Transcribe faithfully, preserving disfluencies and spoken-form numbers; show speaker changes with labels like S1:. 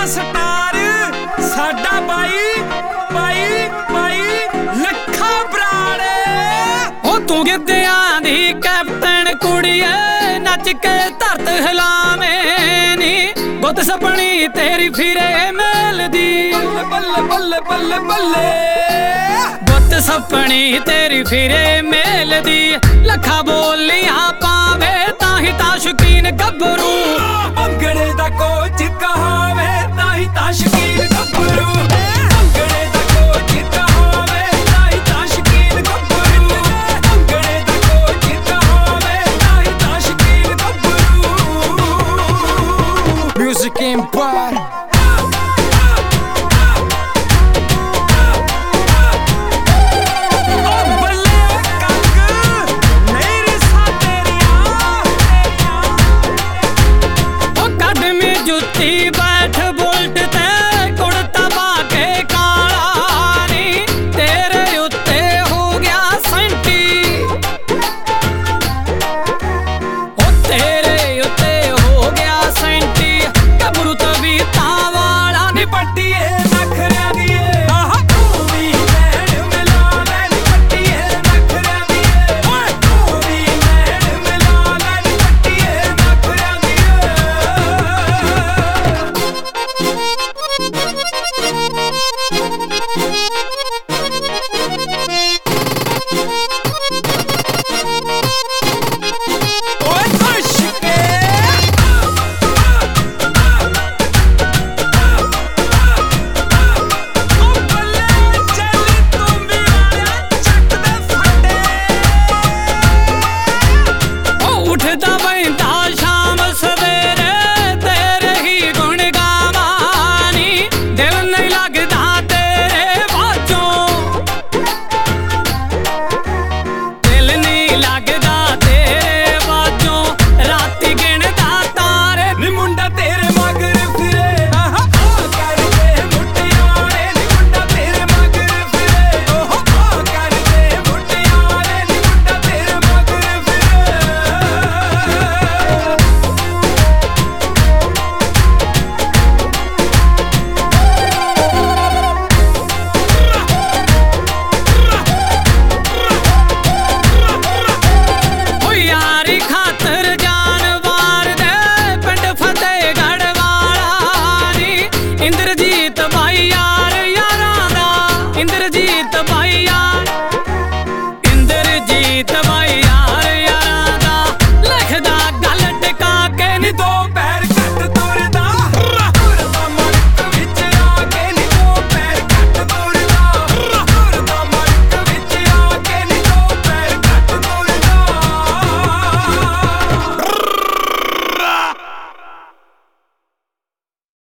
S1: Star साडा by by by लखा बराड़े।
S2: ओ तू गिद्धियां दी कैप्टन कुड़िए नच के धरत हिलावें नी गुत सपनी तेरी फिरे मेल दी
S1: बल्ले बल्ले बल्ले बल्ले
S2: गुत सपनी तेरी फिरे मेल दी लखा बोलियां पावे ताही ता शौकीन गब्बरू
S1: भंगड़े दा कोच कहावे ताही ता शौकीन गब्बरू भंगड़े दा कोच कहावे ताही ता शौकीन गब्बरू भंगड़े दा कोच कहावे ताही ता शौकीन गब्बरू। Music empire